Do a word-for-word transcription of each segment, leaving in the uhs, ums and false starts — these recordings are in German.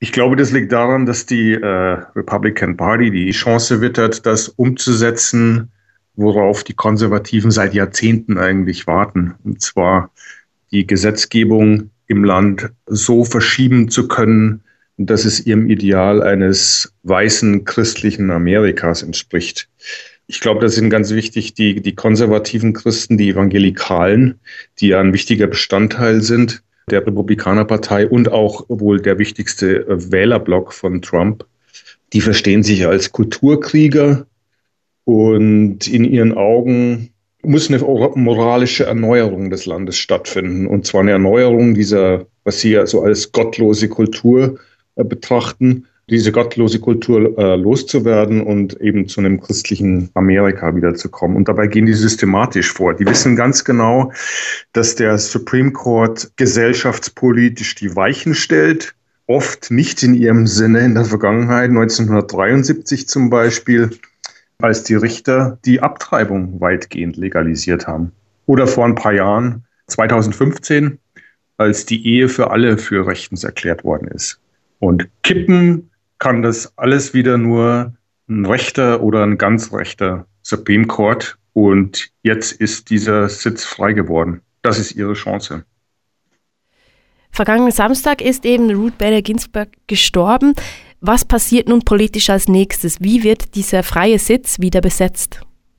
Ich glaube, das liegt daran, dass die äh, Republican Party die Chance wittert, das umzusetzen, worauf die Konservativen seit Jahrzehnten eigentlich warten. Und zwar die Gesetzgebung im Land so verschieben zu können, dass es ihrem Ideal eines weißen christlichen Amerikas entspricht. Ich glaube, das sind ganz wichtig die, die konservativen Christen, die Evangelikalen, die ja ein wichtiger Bestandteil sind der Republikanerpartei und auch wohl der wichtigste Wählerblock von Trump. Die verstehen sich als Kulturkrieger und in ihren Augen muss eine moralische Erneuerung des Landes stattfinden. Und zwar eine Erneuerung dieser, was sie ja so als gottlose Kultur äh, betrachten, diese gottlose Kultur äh, loszuwerden und eben zu einem christlichen Amerika wiederzukommen. Und dabei gehen die systematisch vor. Die wissen ganz genau, dass der Supreme Court gesellschaftspolitisch die Weichen stellt, oft nicht in ihrem Sinne. In der Vergangenheit, neunzehnhundertdreiundsiebzig zum Beispiel, als die Richter die Abtreibung weitgehend legalisiert haben. Oder vor ein paar Jahren, zweitausendfünfzehn, als die Ehe für alle für rechtens erklärt worden ist. Und kippen kann das alles wieder nur ein rechter oder ein ganz rechter Supreme Court. Und jetzt ist dieser Sitz frei geworden. Das ist ihre Chance. Vergangenen Samstag ist eben Ruth Bader Ginsburg gestorben. Was passiert nun politisch als nächstes? Wie wird dieser freie Sitz wieder besetzt?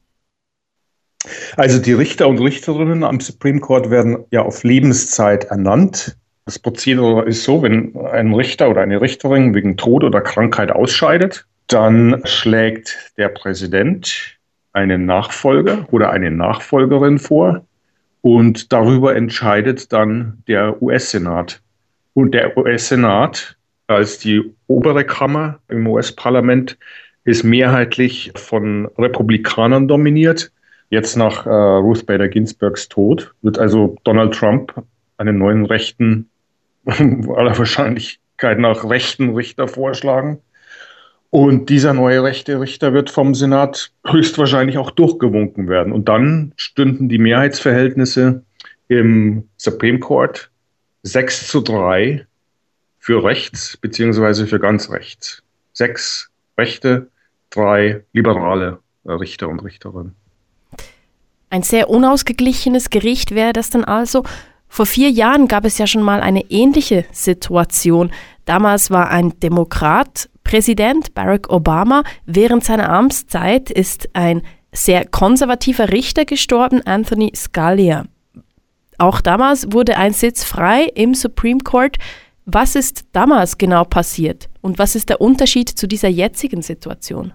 Also die Richter und Richterinnen am Supreme Court werden ja auf Lebenszeit ernannt. Das Prozedere ist so, wenn ein Richter oder eine Richterin wegen Tod oder Krankheit ausscheidet, dann schlägt der Präsident einen Nachfolger oder eine Nachfolgerin vor und darüber entscheidet dann der U S-Senat. Und der U S-Senat als die obere Kammer im U S-Parlament ist mehrheitlich von Republikanern dominiert. Jetzt nach äh, Ruth Bader Ginsburgs Tod wird also Donald Trump einen neuen rechten, aller Wahrscheinlichkeit nach rechten Richter vorschlagen. Und dieser neue rechte Richter wird vom Senat höchstwahrscheinlich auch durchgewunken werden. Und dann stünden die Mehrheitsverhältnisse im Supreme Court sechs zu drei für rechts beziehungsweise für ganz rechts. Sechs Rechte, drei liberale Richter und Richterinnen. Ein sehr unausgeglichenes Gericht wäre das dann also. Vor vier Jahren gab es ja schon mal eine ähnliche Situation. Damals war ein Demokrat Präsident, Barack Obama. Während seiner Amtszeit ist ein sehr konservativer Richter gestorben, Anthony Scalia. Auch damals wurde ein Sitz frei im Supreme Court. Was ist damals genau passiert und was ist der Unterschied zu dieser jetzigen Situation?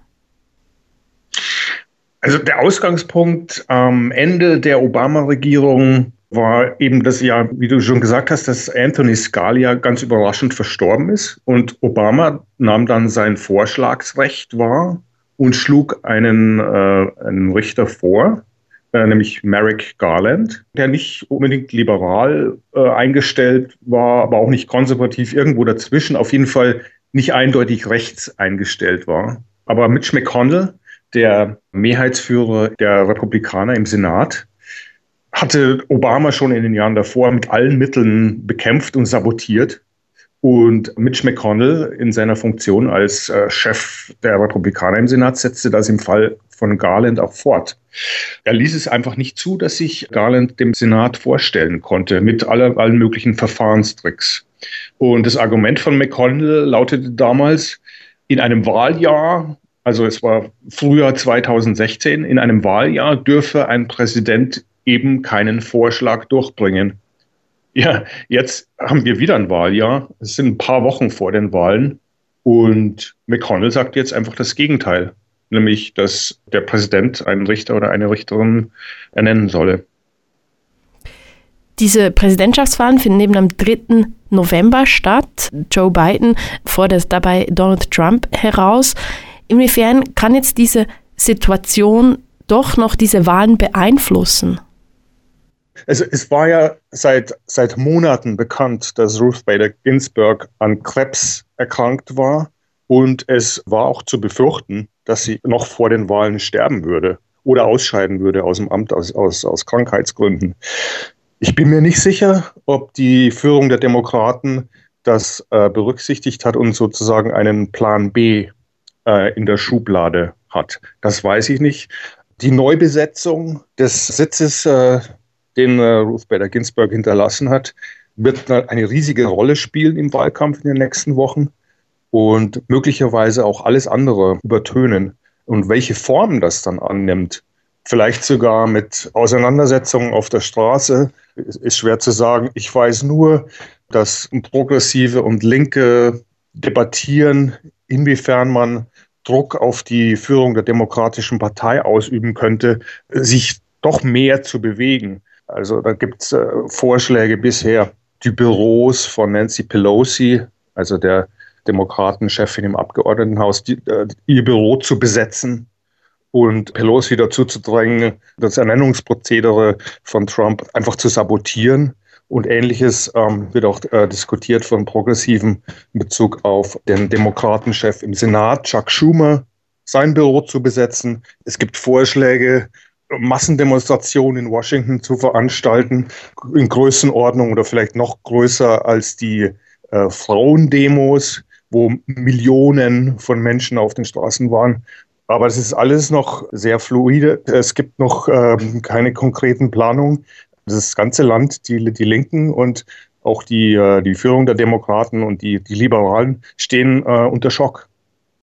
Also der Ausgangspunkt am Ende der Obama-Regierung war eben das Jahr, wie du schon gesagt hast, dass Anthony Scalia ganz überraschend verstorben ist. Und Obama nahm dann sein Vorschlagsrecht wahr und schlug einen, äh, einen Richter vor, äh, nämlich Merrick Garland, der nicht unbedingt liberal äh, eingestellt war, aber auch nicht konservativ, irgendwo dazwischen, auf jeden Fall nicht eindeutig rechts eingestellt war. Aber Mitch McConnell, der Mehrheitsführer der Republikaner im Senat, hatte Obama schon in den Jahren davor mit allen Mitteln bekämpft und sabotiert. Und Mitch McConnell in seiner Funktion als äh, Chef der Republikaner im Senat setzte das im Fall von Garland auch fort. Er ließ es einfach nicht zu, dass sich Garland dem Senat vorstellen konnte mit aller, allen möglichen Verfahrenstricks. Und das Argument von McConnell lautete damals, in einem Wahljahr, also es war Frühjahr zweitausendsechzehn, in einem Wahljahr dürfe ein Präsident eben keinen Vorschlag durchbringen. Ja, jetzt haben wir wieder ein Wahljahr. Es sind ein paar Wochen vor den Wahlen. Und McConnell sagt jetzt einfach das Gegenteil. Nämlich, dass der Präsident einen Richter oder eine Richterin ernennen solle. Diese Präsidentschaftswahlen finden eben am dritten November statt. Joe Biden fordert dabei Donald Trump heraus. Inwiefern kann jetzt diese Situation doch noch diese Wahlen beeinflussen? Also es war ja seit, seit Monaten bekannt, dass Ruth Bader Ginsburg an Krebs erkrankt war. Und es war auch zu befürchten, dass sie noch vor den Wahlen sterben würde oder ausscheiden würde aus dem Amt aus, aus, aus Krankheitsgründen. Ich bin mir nicht sicher, ob die Führung der Demokraten das äh, berücksichtigt hat und sozusagen einen Plan B äh, in der Schublade hat. Das weiß ich nicht. Die Neubesetzung des Sitzes, äh, den äh, Ruth Bader Ginsburg hinterlassen hat, wird eine riesige Rolle spielen im Wahlkampf in den nächsten Wochen und möglicherweise auch alles andere übertönen. Und welche Form das dann annimmt, vielleicht sogar mit Auseinandersetzungen auf der Straße, ist schwer zu sagen. Ich weiß nur, dass Progressive und Linke debattieren, inwiefern man Druck auf die Führung der Demokratischen Partei ausüben könnte, sich doch mehr zu bewegen. Also da gibt es äh, Vorschläge bisher, die Büros von Nancy Pelosi, also der Demokratenchefin im Abgeordnetenhaus, die, äh, ihr Büro zu besetzen und Pelosi dazu zu drängen, das Ernennungsprozedere von Trump einfach zu sabotieren. Und Ähnliches ähm, wird auch äh, diskutiert von Progressiven in Bezug auf den Demokratenchef im Senat, Chuck Schumer, sein Büro zu besetzen. Es gibt Vorschläge, Massendemonstrationen in Washington zu veranstalten, in Größenordnung oder vielleicht noch größer als die äh, Frauendemos, wo Millionen von Menschen auf den Straßen waren. Aber es ist alles noch sehr fluide. Es gibt noch ähm, keine konkreten Planungen. Das ganze Land, die, die Linken und auch die, äh, die Führung der Demokraten und die, die Liberalen stehen äh, unter Schock.